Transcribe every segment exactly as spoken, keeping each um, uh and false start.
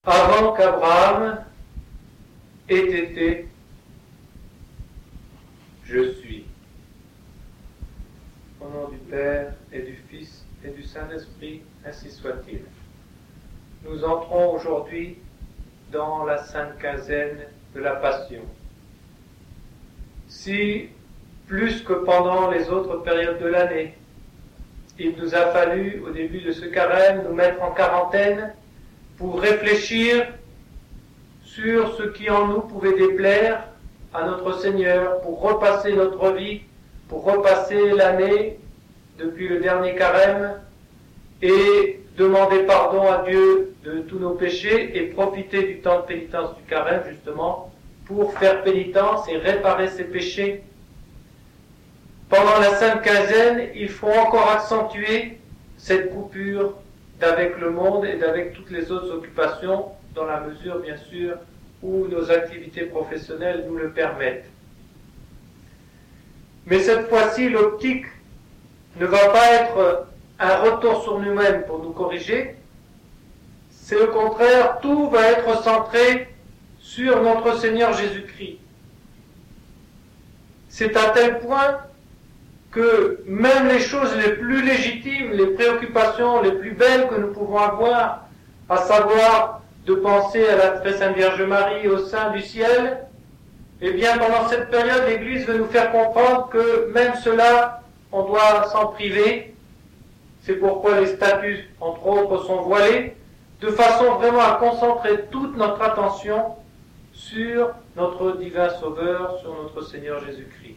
Avant qu'Abraham ait été, je suis. Au nom du Père et du Fils et du Saint-Esprit, ainsi soit-il. Nous entrons aujourd'hui dans la sainte quinzaine de la Passion. Si, plus que pendant les autres périodes de l'année, il nous a fallu, au début de ce carême, nous mettre en quarantaine pour réfléchir sur ce qui en nous pouvait déplaire à notre Seigneur, pour repasser notre vie, pour repasser l'année depuis le dernier carême et demander pardon à Dieu de tous nos péchés et profiter du temps de pénitence du carême justement pour faire pénitence et réparer ses péchés. Pendant la sainte quinzaine, il faut encore accentuer cette coupure d'avec le monde et d'avec toutes les autres occupations, dans la mesure, bien sûr, où nos activités professionnelles nous le permettent. Mais cette fois-ci, l'optique ne va pas être un retour sur nous-mêmes pour nous corriger, c'est au contraire, tout va être centré sur notre Seigneur Jésus-Christ. C'est à tel point que même les choses les plus légitimes, les préoccupations les plus belles que nous pouvons avoir, à savoir de penser à la très Sainte Vierge Marie au sein du ciel, eh bien pendant cette période, l'Église veut nous faire comprendre que même cela, on doit s'en priver. C'est pourquoi les statues, entre autres, sont voilées, de façon vraiment à concentrer toute notre attention sur notre divin Sauveur, sur notre Seigneur Jésus-Christ.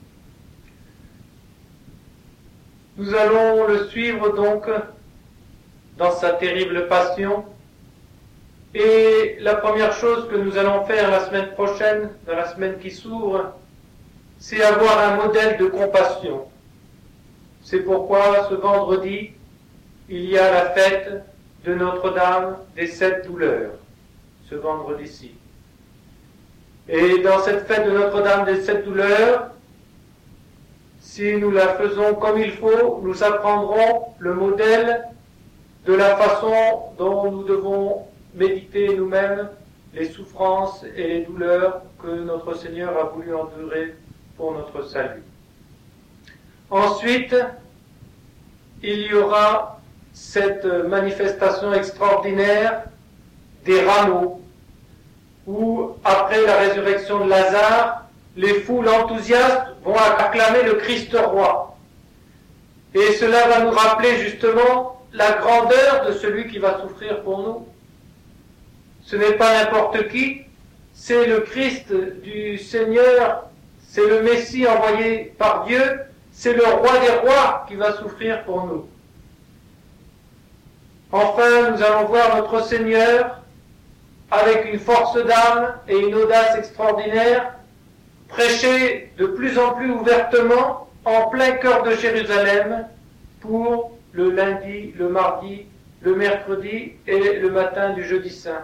Nous allons le suivre donc dans sa terrible passion. Et la première chose que nous allons faire la semaine prochaine, dans la semaine qui s'ouvre, c'est avoir un modèle de compassion. C'est pourquoi ce vendredi, il y a la fête de Notre-Dame des Sept Douleurs, ce vendredi-ci. Et dans cette fête de Notre-Dame des Sept Douleurs, si nous la faisons comme il faut, nous apprendrons le modèle de la façon dont nous devons méditer nous-mêmes les souffrances et les douleurs que notre Seigneur a voulu endurer pour notre salut. Ensuite, il y aura cette manifestation extraordinaire des rameaux, où, après la résurrection de Lazare, les foules enthousiastes vont acclamer le Christ roi. Et cela va nous rappeler justement la grandeur de celui qui va souffrir pour nous. Ce n'est pas n'importe qui, c'est le Christ du Seigneur, c'est le Messie envoyé par Dieu, c'est le roi des rois qui va souffrir pour nous. Enfin, nous allons voir notre Seigneur avec une force d'âme et une audace extraordinaire, prêcher de plus en plus ouvertement en plein cœur de Jérusalem pour le lundi, le mardi, le mercredi et le matin du jeudi saint.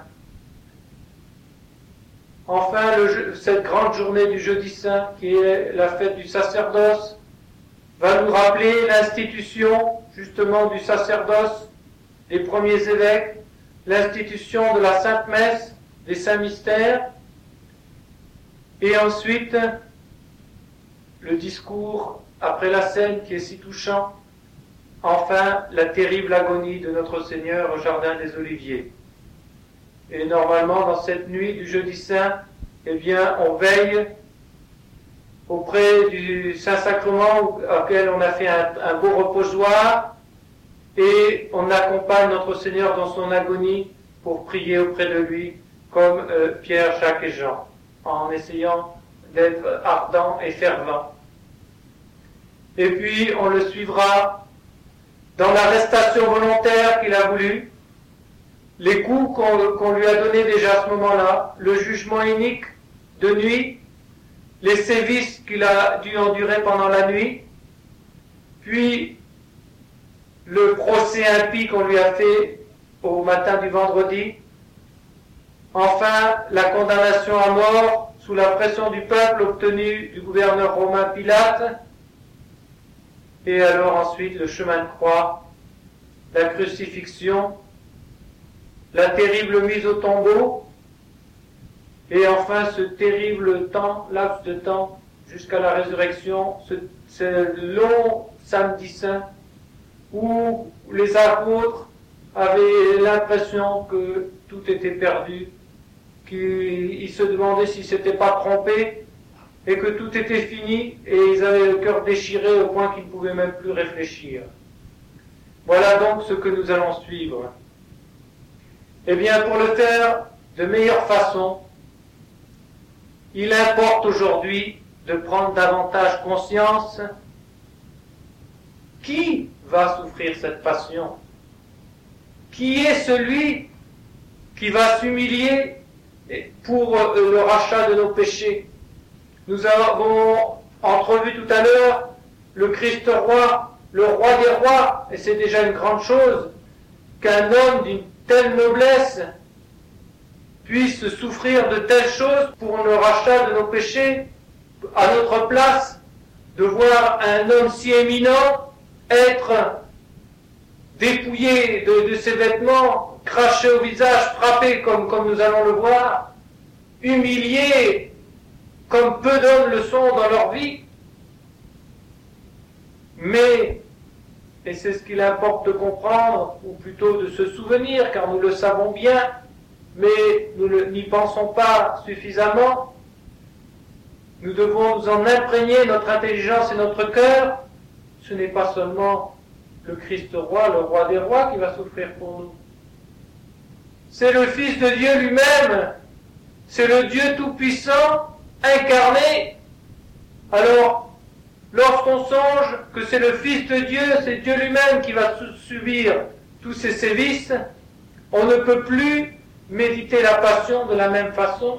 Enfin, le, cette grande journée du jeudi saint, qui est la fête du sacerdoce, va nous rappeler l'institution justement du sacerdoce des premiers évêques, l'institution de la Sainte Messe, des Saints Mystères, et ensuite le discours après la scène qui est si touchant, enfin la terrible agonie de notre Seigneur au Jardin des Oliviers. Et normalement, dans cette nuit du jeudi saint, eh bien, on veille auprès du Saint-Sacrement auquel on a fait un, un beau reposoir et on accompagne notre Seigneur dans son agonie pour prier auprès de lui comme euh, Pierre, Jacques et Jean, en essayant d'être ardent et fervent. Et puis, on le suivra dans l'arrestation volontaire qu'il a voulu, les coups qu'on, qu'on lui a donnés déjà à ce moment-là, le jugement inique de nuit, les sévices qu'il a dû endurer pendant la nuit, puis le procès impie qu'on lui a fait au matin du vendredi, enfin la condamnation à mort sous la pression du peuple obtenue du gouverneur romain Pilate, et alors ensuite le chemin de croix, la crucifixion, la terrible mise au tombeau, et enfin ce terrible temps, laps de temps, jusqu'à la résurrection, ce, ce long samedi saint, où les apôtres avaient l'impression que tout était perdu, qu'ils se demandaient s'ils ne s'étaient pas trompés, et que tout était fini, et ils avaient le cœur déchiré au point qu'ils ne pouvaient même plus réfléchir. Voilà donc ce que nous allons suivre. Eh bien, pour le faire de meilleure façon, il importe aujourd'hui de prendre davantage conscience qui va souffrir cette passion, qui est celui qui va s'humilier pour le rachat de nos péchés. Nous avons entrevu tout à l'heure le Christ roi, le roi des rois, et c'est déjà une grande chose qu'un homme d'une telle noblesse puisse souffrir de telles choses pour le rachat de nos péchés, à notre place, de voir un homme si éminent être dépouillé de, de ses vêtements, craché au visage, frappé comme, comme nous allons le voir, humilié comme peu d'hommes le sont dans leur vie. Mais, et c'est ce qu'il importe de comprendre, ou plutôt de se souvenir, car nous le savons bien, mais nous n'y pensons pas suffisamment, nous devons nous en imprégner, notre intelligence et notre cœur. Ce n'est pas seulement le Christ roi, le roi des rois qui va souffrir pour nous. C'est le Fils de Dieu lui-même, c'est le Dieu tout-puissant, incarné. Alors, lorsqu'on songe que c'est le Fils de Dieu, c'est Dieu lui-même qui va subir tous ces sévices, on ne peut plus méditer la passion de la même façon.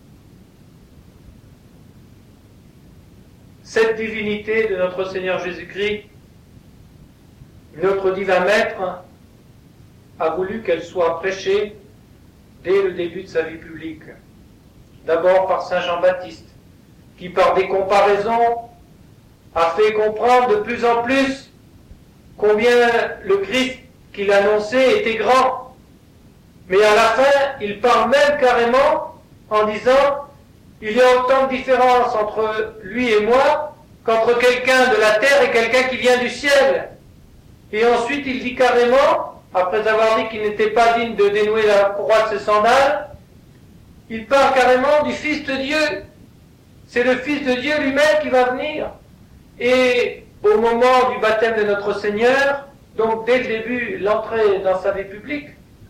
Cette divinité de notre Seigneur Jésus-Christ, notre divin Maître, a voulu qu'elle soit prêchée dès le début de sa vie publique. D'abord par Saint Jean-Baptiste, qui par des comparaisons a fait comprendre de plus en plus combien le Christ qu'il annonçait était grand. Mais à la fin, il parle même carrément en disant « Il y a autant de différence entre lui et moi qu'entre quelqu'un de la terre et quelqu'un qui vient du ciel. » Et ensuite, il dit carrément, après avoir dit qu'il n'était pas digne de dénouer la courroie de ses sandales, il parle carrément du Fils de Dieu. C'est le Fils de Dieu lui-même qui va venir. Et au moment du baptême de notre Seigneur, donc dès le début, l'entrée dans sa vie publique,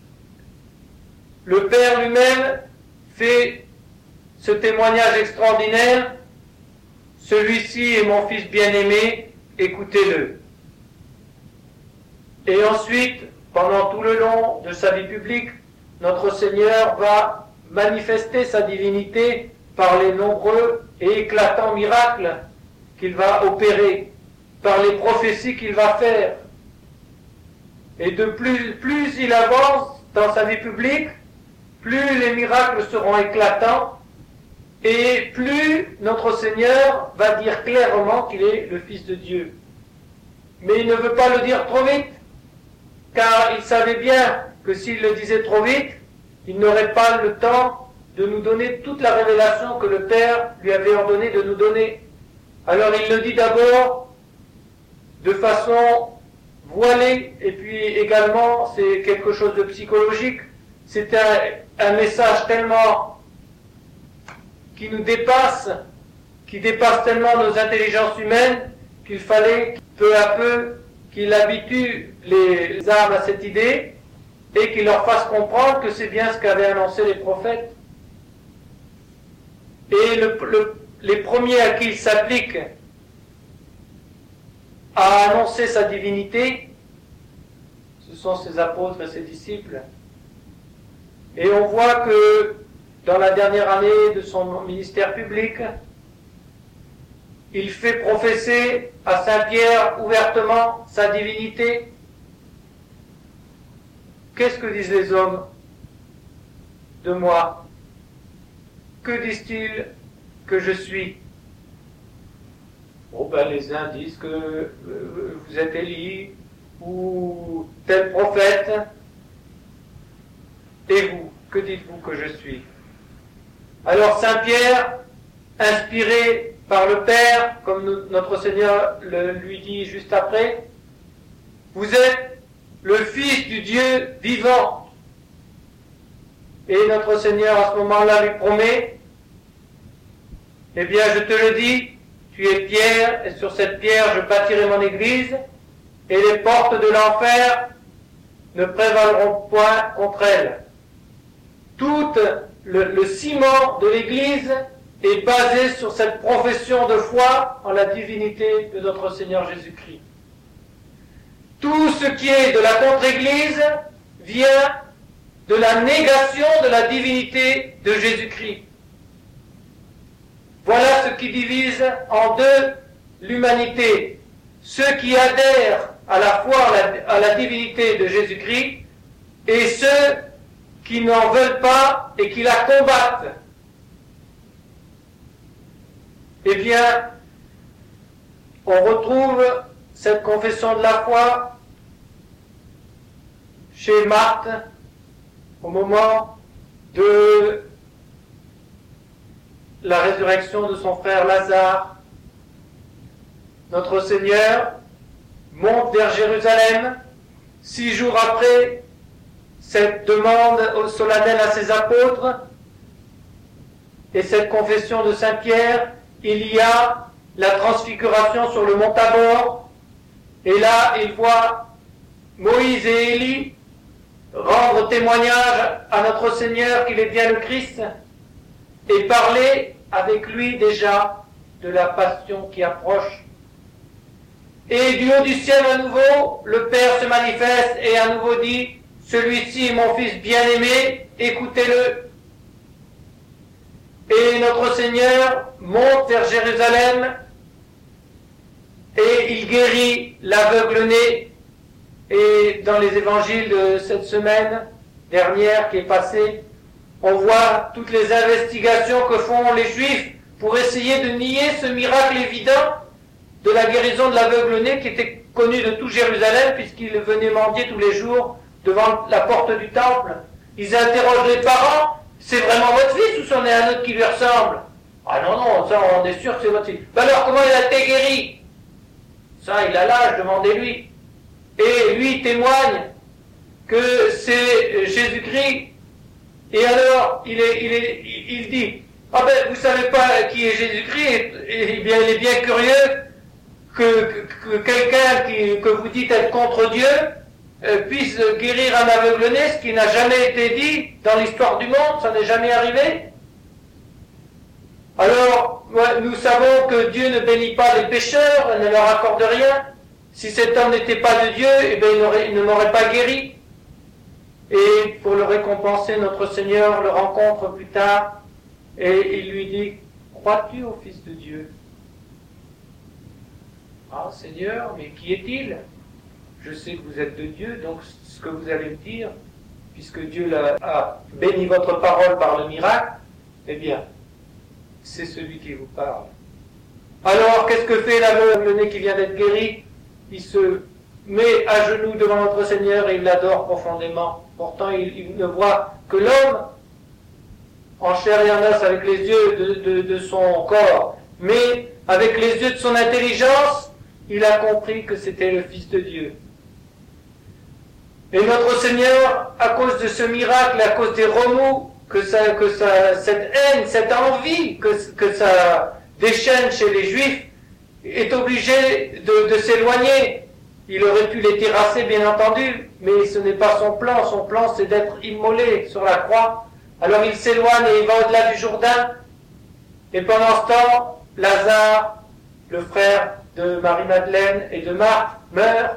le Père lui-même fait ce témoignage extraordinaire. Celui-ci est mon Fils bien-aimé, écoutez-le. Et ensuite, pendant tout le long de sa vie publique, notre Seigneur va manifester sa divinité par les nombreux et éclatants miracles qu'il va opérer, par les prophéties qu'il va faire. Et de plus, plus il avance dans sa vie publique, plus les miracles seront éclatants, et plus notre Seigneur va dire clairement qu'il est le Fils de Dieu. Mais il ne veut pas le dire trop vite, car il savait bien que s'il le disait trop vite, il n'aurait pas le temps de nous donner toute la révélation que le Père lui avait ordonné de nous donner. Alors il le dit d'abord de façon voilée, et puis également c'est quelque chose de psychologique. C'est un, un message tellement qui nous dépasse, qui dépasse tellement nos intelligences humaines, qu'il fallait peu à peu qu'il habitue les âmes à cette idée et qu'il leur fasse comprendre que c'est bien ce qu'avaient annoncé les prophètes. Et le, le, les premiers à qui il s'applique à annoncer sa divinité, ce sont ses apôtres et ses disciples. Et on voit que dans la dernière année de son ministère public, il fait professer à Saint-Pierre ouvertement sa divinité. Qu'est-ce que disent les hommes de moi? Que disent-ils que je suis? Oh ben les uns disent que euh, vous êtes Élie ou tel prophète. Et vous, que dites-vous que je suis? Alors Saint Pierre, inspiré par le Père, comme nous, notre Seigneur le, lui dit juste après, vous êtes le Fils du Dieu vivant. Et notre Seigneur à ce moment-là lui promet, eh bien je te le dis, tu es pierre, et sur cette pierre je bâtirai mon église, et les portes de l'enfer ne prévaleront point contre elle. Tout le, le ciment de l'église est basé sur cette profession de foi en la divinité de notre Seigneur Jésus-Christ. Tout ce qui est de la contre-église vient de la négation de la divinité de Jésus-Christ. Voilà ce qui divise en deux l'humanité. Ceux qui adhèrent à la foi à la, à la divinité de Jésus-Christ et ceux qui n'en veulent pas et qui la combattent. Eh bien, on retrouve cette confession de la foi chez Marthe au moment de la résurrection de son frère Lazare. Notre Seigneur monte vers Jérusalem six jours après cette demande solennelle à ses apôtres et cette confession de Saint Pierre. Il y a la transfiguration sur le mont Tabor, et là il voit Moïse et Élie rendre témoignage à notre Seigneur qu'il est bien le Christ et parler avec lui déjà de la passion qui approche. Et du haut du ciel à nouveau, le Père se manifeste et à nouveau dit, celui-ci est mon Fils bien-aimé, écoutez-le. Et notre Seigneur monte vers Jérusalem et il guérit l'aveugle-né. Et dans les évangiles de cette semaine dernière qui est passée, on voit toutes les investigations que font les Juifs pour essayer de nier ce miracle évident de la guérison de l'aveugle-né qui était connu de tout Jérusalem puisqu'il venait mendier tous les jours devant la porte du temple. Ils interrogent les parents, c'est vraiment votre fils ou c'en est un autre qui lui ressemble? Ah non, non, ça on est sûr que c'est votre fils. Ben alors comment il a été guéri? Ça il a l'âge, demandez-lui. Et lui témoigne que c'est Jésus-Christ. Et alors, il, est, il, est, il dit, ah ben, vous savez pas qui est Jésus-Christ, et, et bien, il est bien curieux que, que, que quelqu'un qui, que vous dites être contre Dieu euh, puisse guérir un aveugle-né, ce qui n'a jamais été dit dans l'histoire du monde, ça n'est jamais arrivé. Alors, ouais, nous savons que Dieu ne bénit pas les pécheurs, ne leur accorde rien. Si cet homme n'était pas de Dieu, eh bien, il, il ne m'aurait pas guéri. Et pour le récompenser, notre Seigneur le rencontre plus tard et il lui dit, crois-tu au Fils de Dieu? Ah Seigneur, mais qui est-il? Je sais que vous êtes de Dieu, donc ce que vous allez me dire, puisque Dieu a, a béni votre parole par le miracle, eh bien, c'est celui qui vous parle. Alors, qu'est-ce que fait l'aveugle-né qui vient d'être guéri? Il se met à genoux devant notre Seigneur et il l'adore profondément. Pourtant, il, il ne voit que l'homme en chair et en os avec les yeux de, de, de son corps. Mais avec les yeux de son intelligence, il a compris que c'était le Fils de Dieu. Et notre Seigneur, à cause de ce miracle, à cause des remous, que, ça, que ça, cette haine, cette envie que, que ça déchaîne chez les Juifs, est obligé de, de s'éloigner. Il aurait pu les terrasser, bien entendu, mais ce n'est pas son plan. Son plan, c'est d'être immolé sur la croix. Alors il s'éloigne et il va au-delà du Jourdain. Et pendant ce temps, Lazare, le frère de Marie-Madeleine et de Marthe, meurt,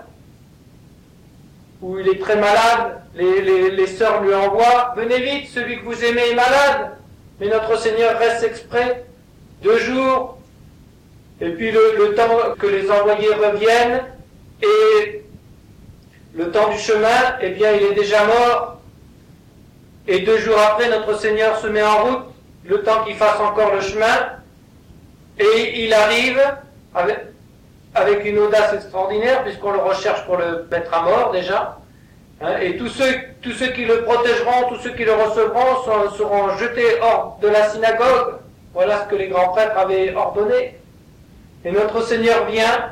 où il est très malade. Les, les, les sœurs lui envoient, venez vite, celui que vous aimez est malade. Mais notre Seigneur reste exprès, deux jours, et puis le, le temps que les envoyés reviennent, et le temps du chemin, eh bien, il est déjà mort. Et deux jours après, notre Seigneur se met en route, le temps qu'il fasse encore le chemin, et il arrive avec, avec une audace extraordinaire, puisqu'on le recherche pour le mettre à mort déjà, Hein, et tous ceux, tous ceux qui le protégeront, tous ceux qui le recevront sont, seront jetés hors de la synagogue. Voilà ce que les grands prêtres avaient ordonné. Et notre Seigneur vient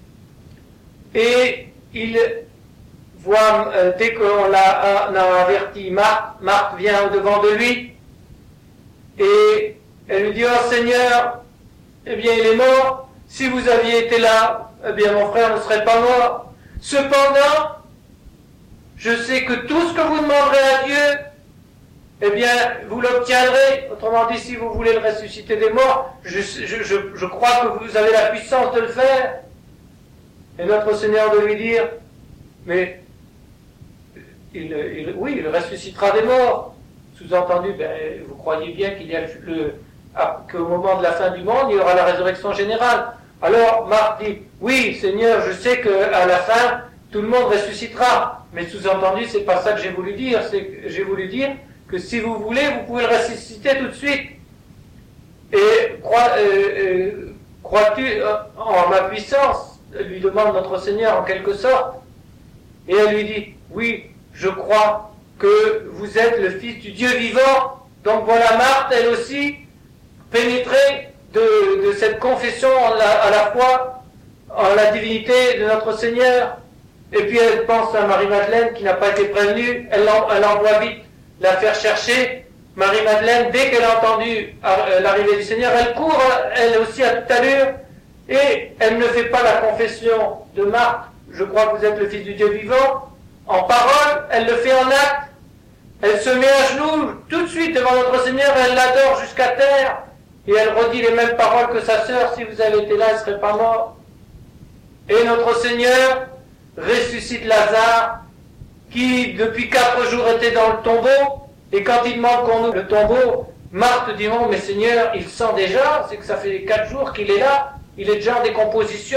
et il voit, euh, dès qu'on l'a a averti, Marthe, Marthe vient au-devant de lui et elle lui dit, oh Seigneur, eh bien il est mort. Si vous aviez été là, eh bien mon frère ne serait pas mort. Cependant, je sais que tout ce que vous demanderez à Dieu, eh bien, vous l'obtiendrez. Autrement dit, si vous voulez le ressusciter des morts, je, je, je, je crois que vous avez la puissance de le faire. Et notre Seigneur de lui dire, mais, il, il, oui, il ressuscitera des morts. Sous-entendu, ben, vous croyez bien qu'il y a le, qu'au moment de la fin du monde, il y aura la résurrection générale. Alors, Marthe dit, oui, Seigneur, je sais qu'à la fin, tout le monde ressuscitera. Mais sous-entendu, c'est pas ça que j'ai voulu dire. C'est que j'ai voulu dire que si vous voulez, vous pouvez le ressusciter tout de suite. Et crois, euh, euh, crois-tu en ma puissance, lui demande notre Seigneur en quelque sorte. Et elle lui dit, oui, je crois que vous êtes le Fils du Dieu vivant. Donc voilà Marthe, elle aussi, pénétrée de, de cette confession à la, à la fois en la divinité de notre Seigneur. Et puis elle pense à Marie-Madeleine qui n'a pas été prévenue, elle, en, elle envoie vite la faire chercher. Marie-Madeleine, dès qu'elle a entendu l'arrivée du Seigneur, elle court, elle aussi à toute allure, et elle ne fait pas la confession de Marthe, je crois que vous êtes le Fils du Dieu vivant, en parole, elle le fait en acte, elle se met à genoux tout de suite devant notre Seigneur, elle l'adore jusqu'à terre, et elle redit les mêmes paroles que sa sœur, si vous avez été là, elle ne serait pas mort. Et notre Seigneur ressuscite Lazare, qui depuis quatre jours était dans le tombeau, et quand il demande qu'on ouvre le tombeau, Marthe dit, oh mais Seigneur, il sent déjà, c'est que ça fait quatre jours qu'il est là, il est déjà en décomposition.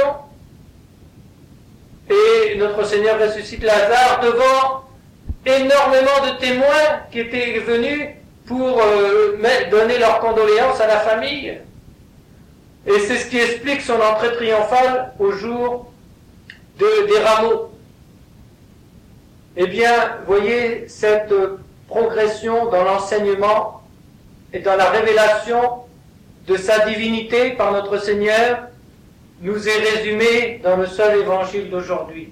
Et notre Seigneur ressuscite Lazare devant énormément de témoins qui étaient venus pour euh, donner leurs condoléances à la famille. Et c'est ce qui explique son entrée triomphale au jour de, des rameaux. Eh bien, voyez cette progression dans l'enseignement et dans la révélation de sa divinité par notre Seigneur nous est résumée dans le seul évangile d'aujourd'hui.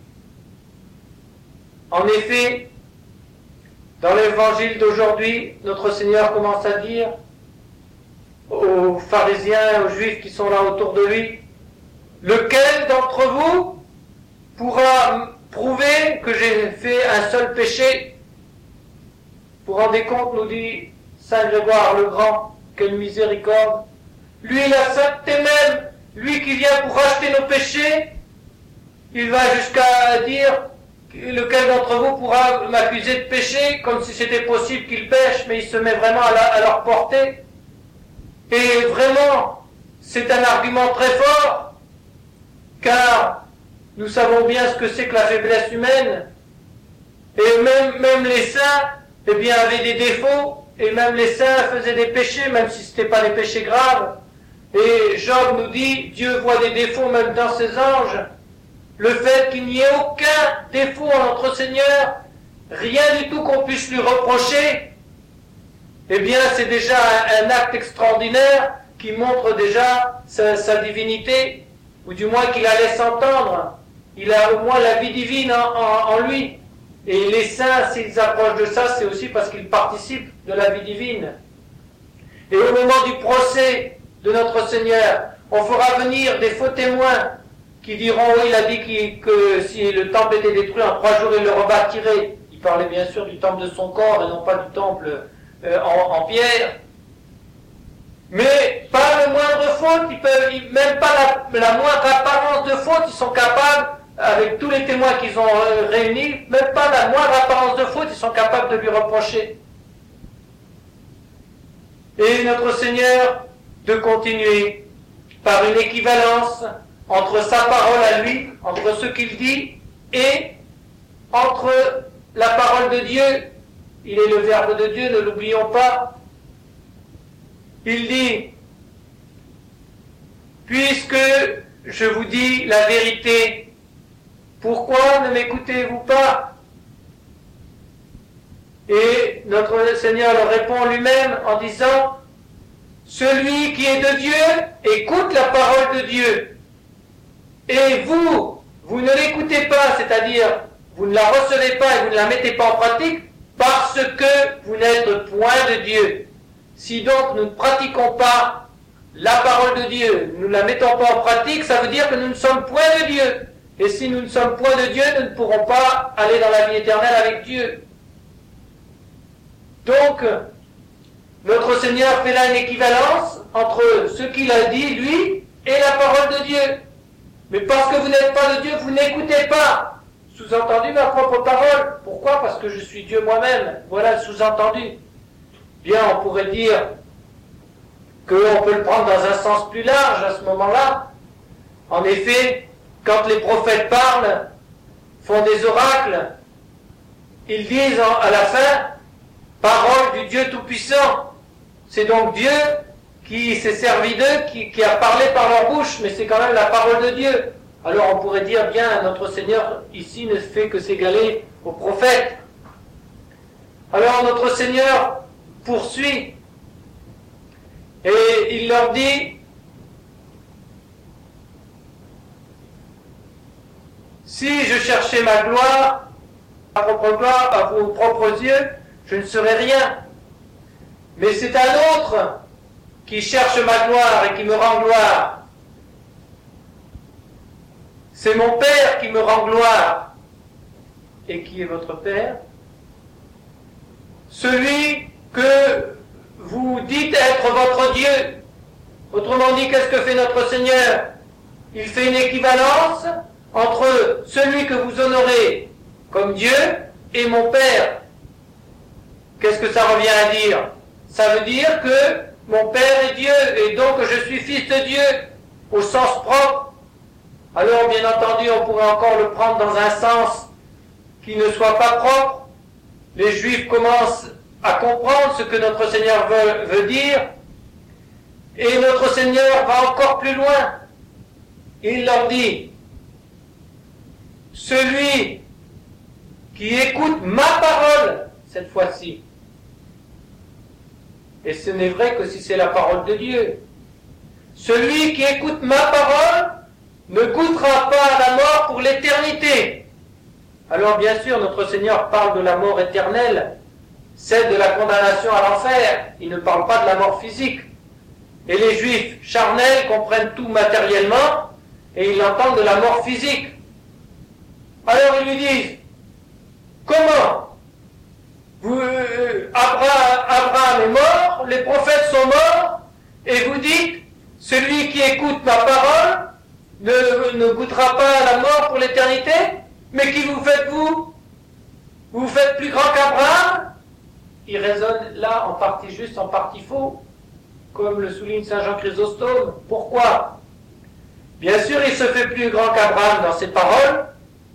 En effet, dans l'évangile d'aujourd'hui, notre Seigneur commence à dire aux pharisiens, aux juifs qui sont là autour de lui, lequel d'entre vous pourra prouver que j'ai fait un seul péché? Vous vous rendez compte, nous dit Saint Grégoire le Grand, quelle miséricorde. Lui, la sainteté même, lui qui vient pour racheter nos péchés, il va jusqu'à dire, lequel d'entre vous pourra m'accuser de péché, comme si c'était possible qu'il pêche, mais il se met vraiment à, la, à leur portée. Et vraiment, c'est un argument très fort, car nous savons bien ce que c'est que la faiblesse humaine. Et même, même les saints, eh bien, avaient des défauts, et même les saints faisaient des péchés, même si ce n'était pas des péchés graves. Et Job nous dit, Dieu voit des défauts même dans ses anges. Le fait qu'il n'y ait aucun défaut en notre Seigneur, rien du tout qu'on puisse lui reprocher, eh bien, c'est déjà un, un acte extraordinaire qui montre déjà sa, sa divinité, ou du moins qu'il la laisse entendre. Il a au moins la vie divine en, en, en lui. Et les saints, s'ils approchent de ça, c'est aussi parce qu'ils participent de la vie divine. Et au moment du procès de notre Seigneur, on fera venir des faux témoins qui diront, oui, il a dit qu'il, que si le temple était détruit en trois jours, il le rebâtirait. Il parlait bien sûr du temple de son corps et non pas du temple euh, en, en pierre. Mais pas le moindre faute, ils peuvent, même pas la, la moindre apparence de faute, ils sont capables, avec tous les témoins qu'ils ont euh, réunis, même pas la moindre apparence de faute, ils sont capables de lui reprocher. Et notre Seigneur de continuer par une équivalence entre sa parole à lui, entre ce qu'il dit, et entre la parole de Dieu. Il est le Verbe de Dieu, ne l'oublions pas. Il dit, puisque je vous dis la vérité, pourquoi ne m'écoutez-vous pas? Et notre Seigneur leur répond lui-même en disant, celui qui est de Dieu écoute la parole de Dieu. Et vous, vous ne l'écoutez pas, c'est-à-dire vous ne la recevez pas et vous ne la mettez pas en pratique parce que vous n'êtes point de Dieu. Si donc nous ne pratiquons pas la parole de Dieu, nous ne la mettons pas en pratique, ça veut dire que nous ne sommes point de Dieu. Et si nous ne sommes point de Dieu, nous ne pourrons pas aller dans la vie éternelle avec Dieu. Donc, notre Seigneur fait là une équivalence entre ce qu'il a dit, lui, et la parole de Dieu. Mais parce que vous n'êtes pas de Dieu, vous n'écoutez pas. Sous-entendu ma propre parole. Pourquoi? Parce que je suis Dieu moi-même. Voilà le sous-entendu. Bien, on pourrait dire qu'on peut le prendre dans un sens plus large à ce moment-là. En effet, quand les prophètes parlent, font des oracles, ils disent à la fin, parole du Dieu Tout-Puissant. C'est donc Dieu qui s'est servi d'eux, qui, qui a parlé par leur bouche, mais c'est quand même la parole de Dieu. Alors on pourrait dire, bien, notre Seigneur ici ne fait que s'égaler aux prophètes. Alors notre Seigneur poursuit, et il leur dit, si je cherchais ma gloire, ma propre gloire à vos propres yeux, je ne serais rien. Mais c'est un autre qui cherche ma gloire et qui me rend gloire. C'est mon Père qui me rend gloire. Et qui est votre Père? Celui que vous dites être votre Dieu. Autrement dit, qu'est-ce que fait notre Seigneur? Il fait une équivalence entre celui que vous honorez comme Dieu et mon Père. Qu'est-ce que ça revient à dire? Ça veut dire que mon Père est Dieu et donc je suis fils de Dieu au sens propre. Alors bien entendu on pourrait encore le prendre dans un sens qui ne soit pas propre. Les Juifs commencent à comprendre ce que notre Seigneur veut, veut dire et notre Seigneur va encore plus loin. Il leur dit, celui qui écoute ma parole cette fois-ci, et ce n'est vrai que si c'est la parole de Dieu. Celui qui écoute ma parole ne goûtera pas à la mort pour l'éternité. Alors bien sûr, notre Seigneur parle de la mort éternelle, celle de la condamnation à l'enfer. Il ne parle pas de la mort physique. Et les Juifs charnels comprennent tout matériellement, et ils entendent de la mort physique. Alors ils lui disent, comment Vous, euh, Abraham, Abraham est mort, les prophètes sont morts, et vous dites, celui qui écoute ma parole ne, ne goûtera pas à la mort pour l'éternité? Mais qui vous faites-vous? Vous vous faites plus grand qu'Abraham? Il raisonne là en partie juste, en partie faux, comme le souligne saint Jean Chrysostome. Pourquoi? Bien sûr, il se fait plus grand qu'Abraham dans ses paroles,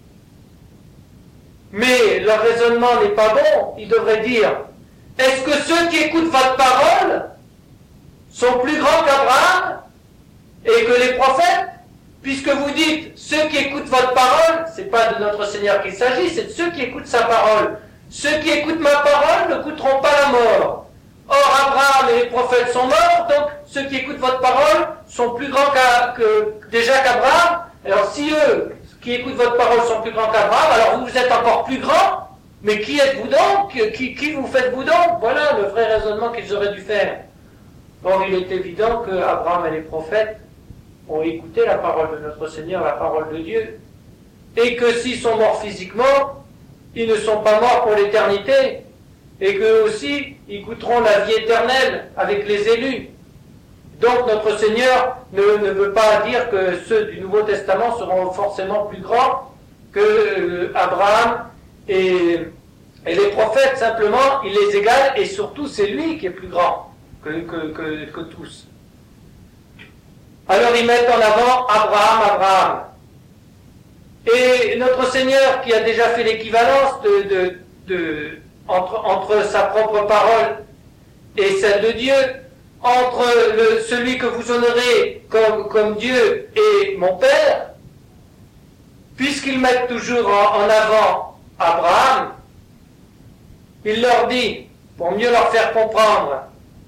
mais leur raisonnement n'est pas bon. Il devrait dire, est-ce que ceux qui écoutent votre parole sont plus grands qu'Abraham et que les prophètes? Puisque vous dites, ceux qui écoutent votre parole, c'est pas de notre Seigneur qu'il s'agit, c'est de ceux qui écoutent sa parole. Ceux qui écoutent ma parole ne goûteront pas la mort. Or, Abraham et les prophètes sont morts, donc ceux qui écoutent votre parole sont plus grands qu'à, que, déjà qu'Abraham. Alors si eux, qui écoutent votre parole, sont plus grands qu'Abraham, alors vous, vous êtes encore plus grands. Mais qui êtes-vous donc? Qui, qui vous faites-vous donc? Voilà le vrai raisonnement qu'ils auraient dû faire. Or, il est évident que Abraham et les prophètes ont écouté la parole de notre Seigneur, la parole de Dieu, et que s'ils sont morts physiquement, ils ne sont pas morts pour l'éternité, et qu'eux aussi, ils goûteront la vie éternelle avec les élus. Donc notre Seigneur ne, ne veut pas dire que ceux du Nouveau Testament seront forcément plus grands que euh, Abraham et, et les prophètes. Simplement, il les égale, et surtout c'est lui qui est plus grand que, que, que, que tous. Alors ils mettent en avant Abraham, Abraham. Et notre Seigneur, qui a déjà fait l'équivalence de, de, de, entre, entre sa propre parole et celle de Dieu, entre le, celui que vous honorez comme, comme Dieu et mon Père, puisqu'ils mettent toujours en, en avant Abraham, il leur dit, pour mieux leur faire comprendre,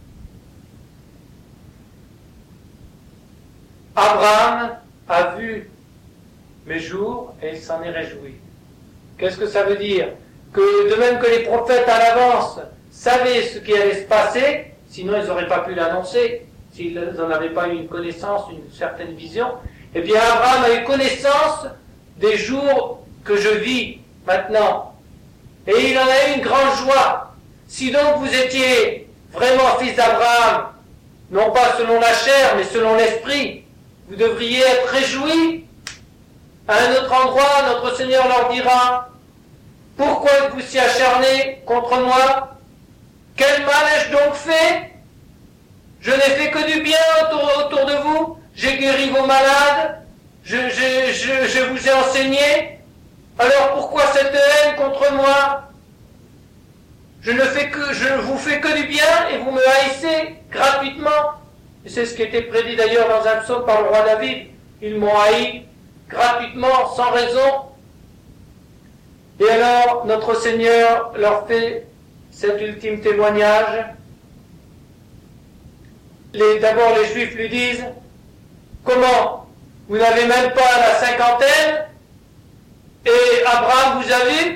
Abraham a vu mes jours et il s'en est réjoui. Qu'est-ce que ça veut dire? Que de même que les prophètes à l'avance savaient ce qui allait se passer, sinon ils n'auraient pas pu l'annoncer, s'ils n'en avaient pas eu une connaissance, une certaine vision, eh bien Abraham a eu connaissance des jours que je vis maintenant. Et il en a eu une grande joie. Si donc vous étiez vraiment fils d'Abraham, non pas selon la chair, mais selon l'esprit, vous devriez être réjouis. À un autre endroit, notre Seigneur leur dira, « Pourquoi êtes-vous si acharnés contre moi? Quel mal ai-je donc fait? Je n'ai fait que du bien autour, autour de vous. J'ai guéri vos malades. Je, je, je, je vous ai enseigné. Alors pourquoi cette haine contre moi? Je ne fais que, je vous fais que du bien et vous me haïssez gratuitement. » Et c'est ce qui était prédit d'ailleurs dans un psaume par le roi David. Ils m'ont haï gratuitement, sans raison. Et alors, notre Seigneur leur fait cet ultime témoignage. Les, d'abord, les Juifs lui disent, « Comment? Vous n'avez même pas la cinquantaine et Abraham vous a vu ?»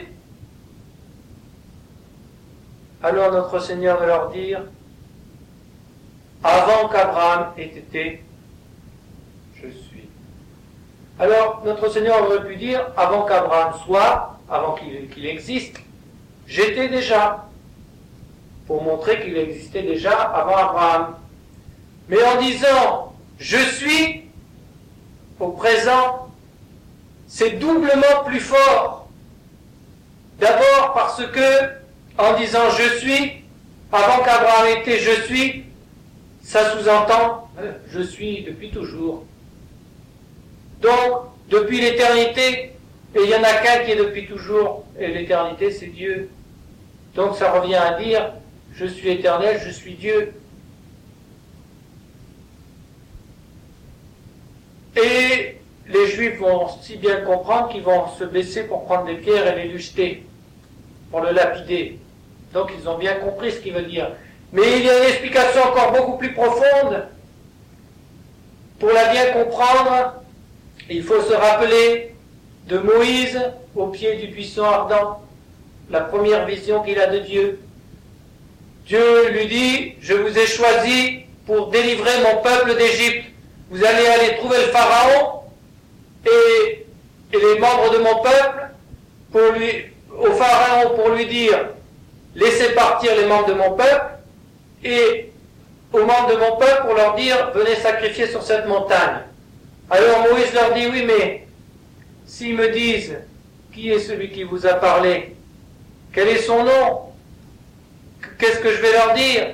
Alors notre Seigneur va leur dire, « Avant qu'Abraham ait été, je suis. » Alors notre Seigneur aurait pu dire, « Avant qu'Abraham soit, avant qu'il, qu'il existe, j'étais déjà. » Pour montrer qu'il existait déjà avant Abraham. Mais en disant « Je suis » au présent, c'est doublement plus fort. D'abord parce que, en disant « Je suis », avant qu'Abraham était « Je suis », ça sous-entend « Je suis depuis toujours ». Donc, depuis l'éternité, et il n'y en a qu'un qui est depuis toujours, et l'éternité c'est Dieu. Donc ça revient à dire « Je suis éternel, je suis Dieu ». Et les Juifs vont si bien comprendre qu'ils vont se baisser pour prendre des pierres et les lui jeter, pour le lapider. Donc ils ont bien compris ce qu'il veut dire. Mais il y a une explication encore beaucoup plus profonde. Pour la bien comprendre, il faut se rappeler de Moïse au pied du buisson ardent, la première vision qu'il a de Dieu. Dieu lui dit, je vous ai choisi pour délivrer mon peuple d'Égypte. Vous allez aller trouver le Pharaon et, et les membres de mon peuple pour lui, au Pharaon pour lui dire, laissez partir les membres de mon peuple, et aux membres de mon peuple pour leur dire, venez sacrifier sur cette montagne. Alors Moïse leur dit, oui, mais s'ils me disent, qui est celui qui vous a parlé? Quel est son nom? Qu'est-ce que je vais leur dire?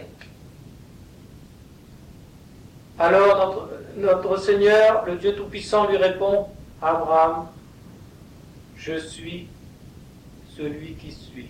Alors notre, notre Seigneur, le Dieu Tout-Puissant, lui répond, Abraham, je suis celui qui suis.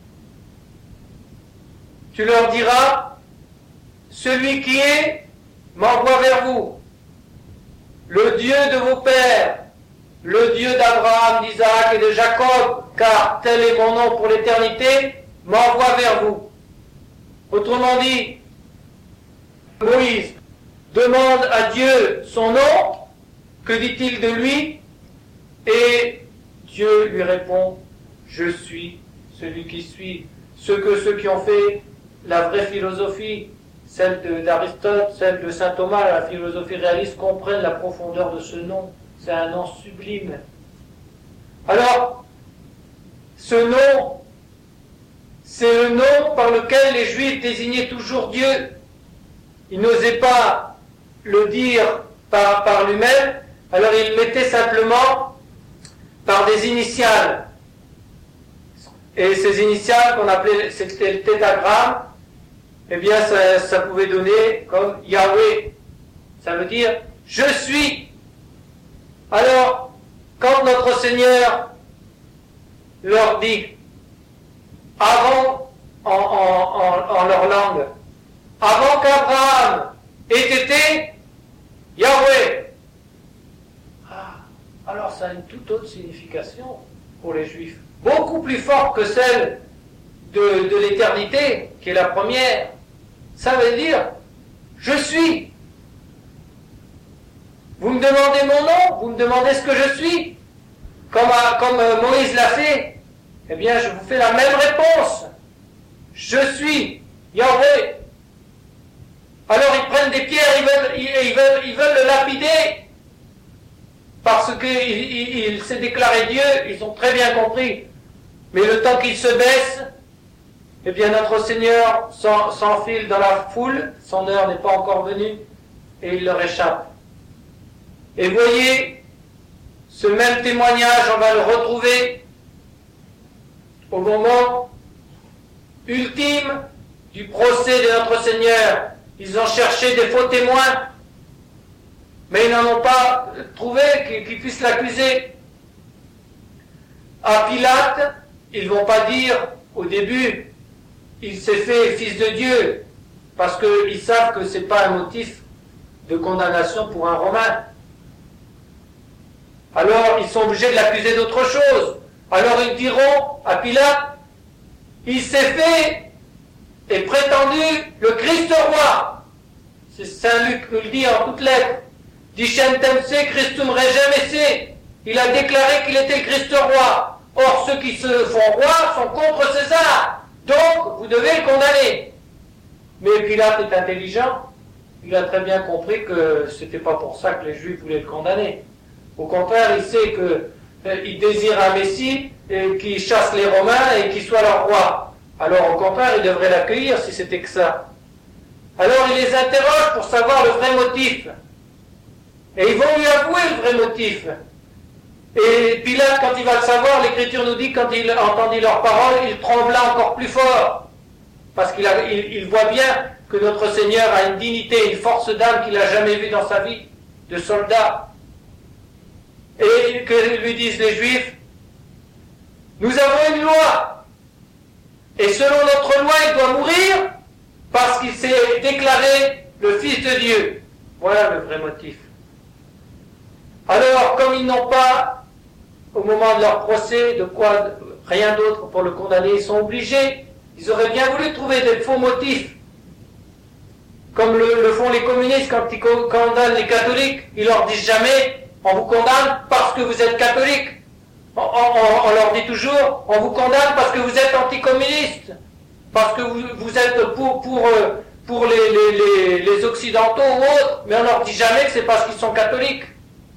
Tu leur diras, celui qui est m'envoie vers vous. Le Dieu de vos pères, le Dieu d'Abraham, d'Isaac et de Jacob, car tel est mon nom pour l'éternité, m'envoie vers vous. Autrement dit, Moïse demande à Dieu son nom, que dit-il de lui? Et Dieu lui répond, je suis celui qui suis. Ce que ceux qui ont fait la vraie philosophie, celle de, d'Aristote, celle de saint Thomas, la philosophie réaliste, comprennent la profondeur de ce nom. C'est un nom sublime. Alors, ce nom, c'est le nom par lequel les Juifs désignaient toujours Dieu. Ils n'osaient pas le dire par, par lui-même, alors ils le mettaient simplement par des initiales. Et ces initiales qu'on appelait, c'était le tétragramme, eh bien ça, ça pouvait donner comme Yahweh. Ça veut dire « Je suis ». Alors, quand notre Seigneur leur dit, avant, en, en, en, en leur langue, avant qu'Abraham ait été Yahweh, ah, alors ça a une toute autre signification pour les Juifs, beaucoup plus forte que celle de, de l'éternité, qui est la première, ça veut dire « je suis ». Vous me demandez mon nom, vous me demandez ce que je suis, comme, comme Moïse l'a fait, eh bien je vous fais la même réponse. Je suis Yahweh. Alors ils prennent des pierres, ils veulent, ils, ils veulent, ils veulent le lapider, parce qu'il il, il s'est déclaré Dieu, ils ont très bien compris. Mais le temps qu'il se baisse, eh bien notre Seigneur s'enfile dans la foule, son heure n'est pas encore venue, et il leur échappe. Et voyez, ce même témoignage, on va le retrouver au moment ultime du procès de notre Seigneur. Ils ont cherché des faux témoins, mais ils n'en ont pas trouvé qui, qui puissent l'accuser. À Pilate, ils ne vont pas dire au début, il s'est fait fils de Dieu, parce qu'ils savent que ce n'est pas un motif de condamnation pour un Romain. Alors ils sont obligés de l'accuser d'autre chose. Alors ils diront à Pilate, il s'est fait et prétendu le Christ roi. C'est Saint Luc nous le dit en toutes lettres. Dicem se Christum regem esse. Il a déclaré qu'il était le Christ roi. Or ceux qui se font rois sont contre César. Donc vous devez le condamner. Mais Pilate est intelligent. Il a très bien compris que c'était pas pour ça que les Juifs voulaient le condamner. Au contraire, il sait qu'il euh, désire un Messie et qui chasse les Romains et qui soit leur roi. Alors au contraire, il devrait l'accueillir si c'était que ça. Alors il les interroge pour savoir le vrai motif. Et ils vont lui avouer le vrai motif. Et Pilate, quand il va le savoir, l'Écriture nous dit, quand il entendit leurs paroles, il trembla encore plus fort. Parce qu'il a, il, il voit bien que notre Seigneur a une dignité, une force d'âme qu'il n'a jamais vue dans sa vie de soldat. Et que lui disent les Juifs, nous avons une loi, et selon notre loi, il doit mourir parce qu'il s'est déclaré le Fils de Dieu. Voilà le vrai motif. Alors, comme ils n'ont pas, au moment de leur procès, de quoi, rien d'autre pour le condamner, ils sont obligés, ils auraient bien voulu trouver des faux motifs, comme le, le font les communistes quand ils condamnent les catholiques. Ils leur disent jamais, on vous condamne parce que vous êtes catholique. On, on, on leur dit toujours, on vous condamne parce que vous êtes anticommuniste, parce que vous, vous êtes pour, pour, pour les, les, les, les occidentaux ou autres, mais on leur dit jamais que c'est parce qu'ils sont catholiques.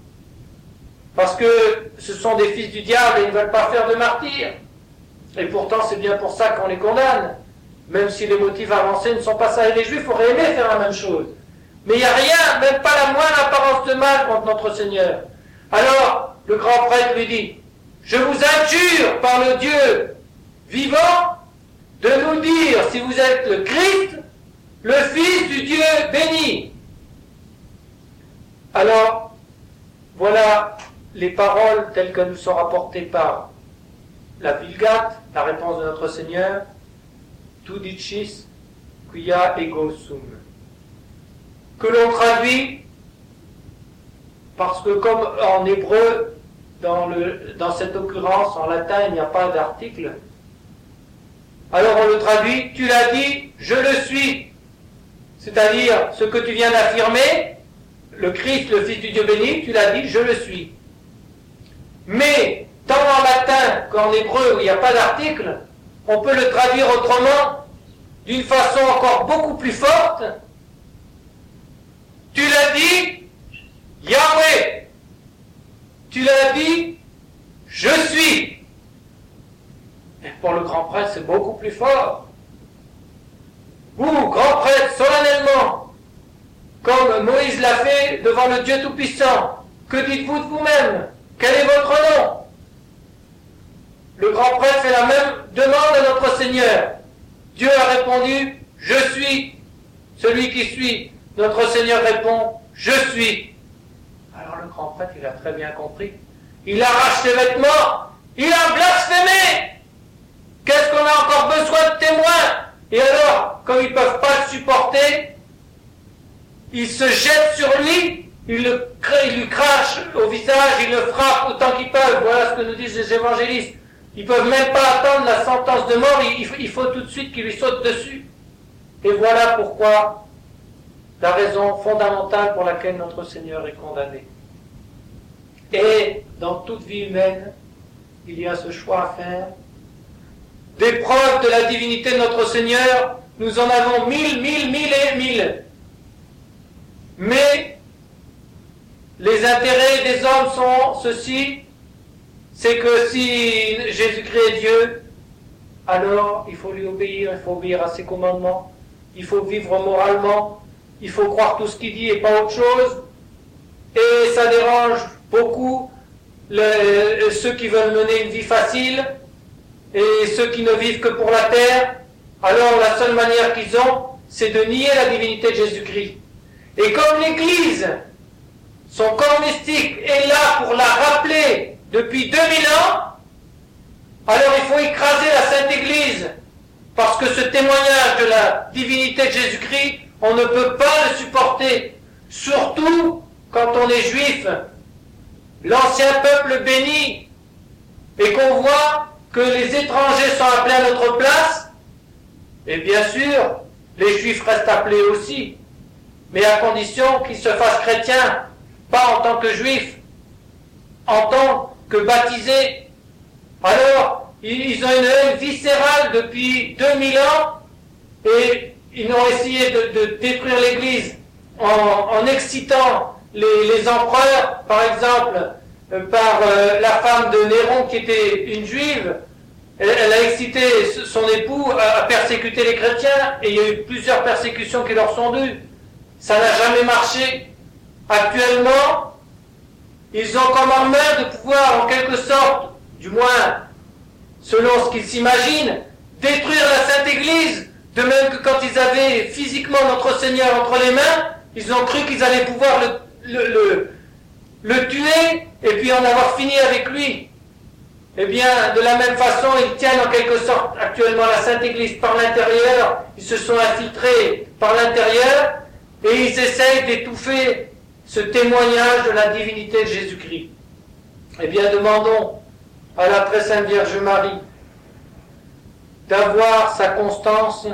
Parce que ce sont des fils du diable et ils ne veulent pas faire de martyrs. Et pourtant, c'est bien pour ça qu'on les condamne, même si les motifs avancés ne sont pas ça. Et les Juifs auraient aimé faire la même chose. Mais il n'y a rien, même pas la moindre apparence de mal contre notre Seigneur. Alors, le grand prêtre lui dit, je vous adjure par le Dieu vivant de nous dire si vous êtes le Christ, le Fils du Dieu béni. Alors, voilà les paroles telles que nous sont rapportées par la Vulgate, la réponse de notre Seigneur, tu dicis quia ego sum, que l'on traduit, parce que comme en hébreu, dans, le, dans cette occurrence, en latin, il n'y a pas d'article, alors on le traduit, tu l'as dit, je le suis. C'est-à-dire, ce que tu viens d'affirmer, le Christ, le Fils du Dieu béni, tu l'as dit, je le suis. Mais, tant en latin qu'en hébreu, où il n'y a pas d'article, on peut le traduire autrement, d'une façon encore beaucoup plus forte. Tu l'as dit, Yahweh. Tu l'as dit, je suis. Et pour le grand prêtre, c'est beaucoup plus fort. Vous, grand prêtre, solennellement, comme Moïse l'a fait devant le Dieu Tout-Puissant, que dites-vous de vous-même? Quel est votre nom? Le grand prêtre fait la même demande à notre Seigneur. Dieu a répondu, je suis celui qui suis. Notre Seigneur répond, je suis. Alors le grand prêtre, il a très bien compris. Il arrache ses vêtements, il a blasphémé. Qu'est-ce qu'on a encore besoin de témoins? Et alors, comme ils ne peuvent pas le supporter, ils se jettent sur lui, ils, le, ils lui crachent au visage, ils le frappent autant qu'ils peuvent. Voilà ce que nous disent les évangélistes. Ils ne peuvent même pas attendre la sentence de mort, il faut, il faut tout de suite qu'ils lui sautent dessus. Et voilà pourquoi la raison fondamentale pour laquelle notre Seigneur est condamné. Et dans toute vie humaine, il y a ce choix à faire. Des preuves de la divinité de notre Seigneur, nous en avons mille, mille, mille et mille. Mais les intérêts des hommes sont ceux-ci, c'est que si Jésus-Christ est Dieu, alors il faut lui obéir, il faut obéir à ses commandements, il faut vivre moralement, il faut croire tout ce qu'il dit et pas autre chose. Et ça dérange beaucoup le, ceux qui veulent mener une vie facile et ceux qui ne vivent que pour la terre. Alors la seule manière qu'ils ont, c'est de nier la divinité de Jésus-Christ. Et comme l'Église, son corps mystique est là pour la rappeler depuis deux mille ans, alors il faut écraser la Sainte Église, parce que ce témoignage de la divinité de Jésus-Christ, on ne peut pas le supporter, surtout quand on est juif, l'ancien peuple béni, et qu'on voit que les étrangers sont appelés à notre place, et bien sûr, les juifs restent appelés aussi, mais à condition qu'ils se fassent chrétiens, pas en tant que juifs, en tant que baptisés. Alors, ils ont une haine viscérale depuis deux mille ans, et ils ont essayé de, de détruire l'Église en, en excitant les, les empereurs, par exemple, euh, par euh, la femme de Néron qui était une juive. Elle, elle a excité son époux à, à persécuter les chrétiens, et il y a eu plusieurs persécutions qui leur sont dues. Ça n'a jamais marché. Actuellement, ils ont comme armeur de pouvoir, en quelque sorte, du moins selon ce qu'ils s'imaginent, détruire la Sainte Église, de même que quand ils avaient physiquement notre Seigneur entre les mains, ils ont cru qu'ils allaient pouvoir le, le, le, le tuer et puis en avoir fini avec lui. Eh bien, de la même façon, ils tiennent en quelque sorte actuellement la Sainte Église par l'intérieur, ils se sont infiltrés par l'intérieur et ils essayent d'étouffer ce témoignage de la divinité de Jésus-Christ. Eh bien, demandons à la très sainte Vierge Marie d'avoir sa constance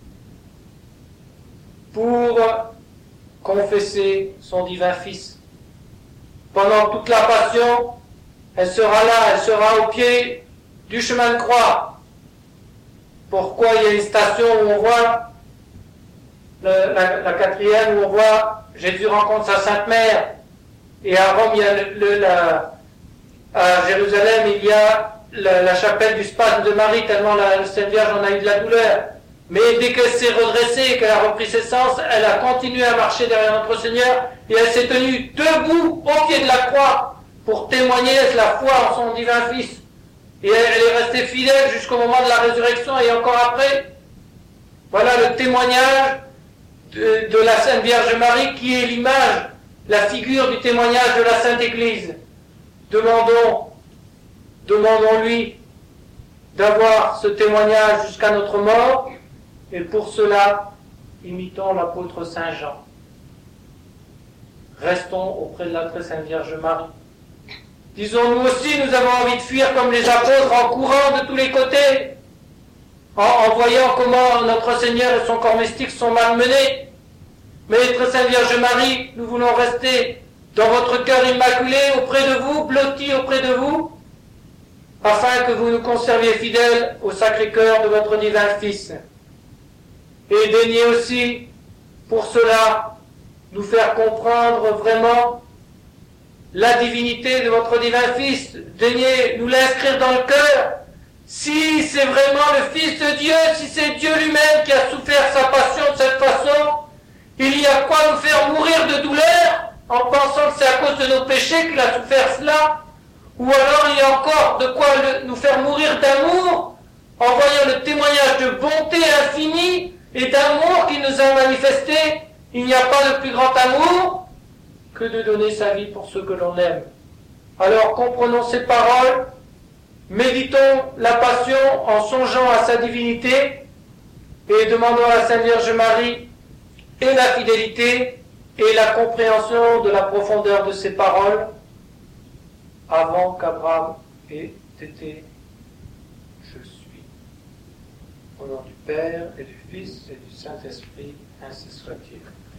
pour confesser son divin Fils. Pendant toute la Passion, elle sera là, elle sera au pied du chemin de croix. Pourquoi il y a une station où on voit, le, la, la quatrième, où on voit Jésus rencontre sa Sainte Mère, et à Rome, il y a le, le, la, à Jérusalem, il y a la, la chapelle du spasme de Marie, tellement la, la Sainte Vierge en a eu de la douleur. Mais dès qu'elle s'est redressée, qu'elle a repris ses sens, elle a continué à marcher derrière notre Seigneur, et elle s'est tenue debout au pied de la croix pour témoigner la foi en son divin Fils. Et elle, elle est restée fidèle jusqu'au moment de la résurrection et encore après. Voilà le témoignage de, de la Sainte Vierge Marie qui est l'image, la figure du témoignage de la Sainte Église. Demandons, demandons-lui d'avoir ce témoignage jusqu'à notre mort, et pour cela, imitons l'apôtre Saint Jean. Restons auprès de la très Sainte Vierge Marie. Disons, nous aussi, nous avons envie de fuir comme les apôtres en courant de tous les côtés, en, en voyant comment notre Seigneur et son corps mystique sont malmenés. Mais très Sainte Vierge Marie, nous voulons rester dans votre cœur immaculé auprès de vous, blotti auprès de vous, afin que vous nous conserviez fidèles au Sacré-Cœur de votre divin Fils. Et daignez aussi, pour cela, nous faire comprendre vraiment la divinité de votre divin Fils. Daignez nous l'inscrire dans le cœur. Si c'est vraiment le Fils de Dieu, si c'est Dieu lui-même qui a souffert sa passion de cette façon, il y a quoi nous faire mourir de douleur en pensant que c'est à cause de nos péchés qu'il a souffert cela? Ou alors il y a encore de quoi le, nous faire mourir d'amour en voyant le témoignage de bonté infinie et d'amour qu'il nous a manifesté. Il n'y a pas de plus grand amour que de donner sa vie pour ceux que l'on aime. Alors comprenons ces paroles, méditons la Passion en songeant à sa divinité et demandons à la Sainte Vierge Marie et la fidélité et la compréhension de la profondeur de ces paroles avant qu'Abraham ait été Au nom du Père et du Fils et du Saint-Esprit, ainsi soit-il.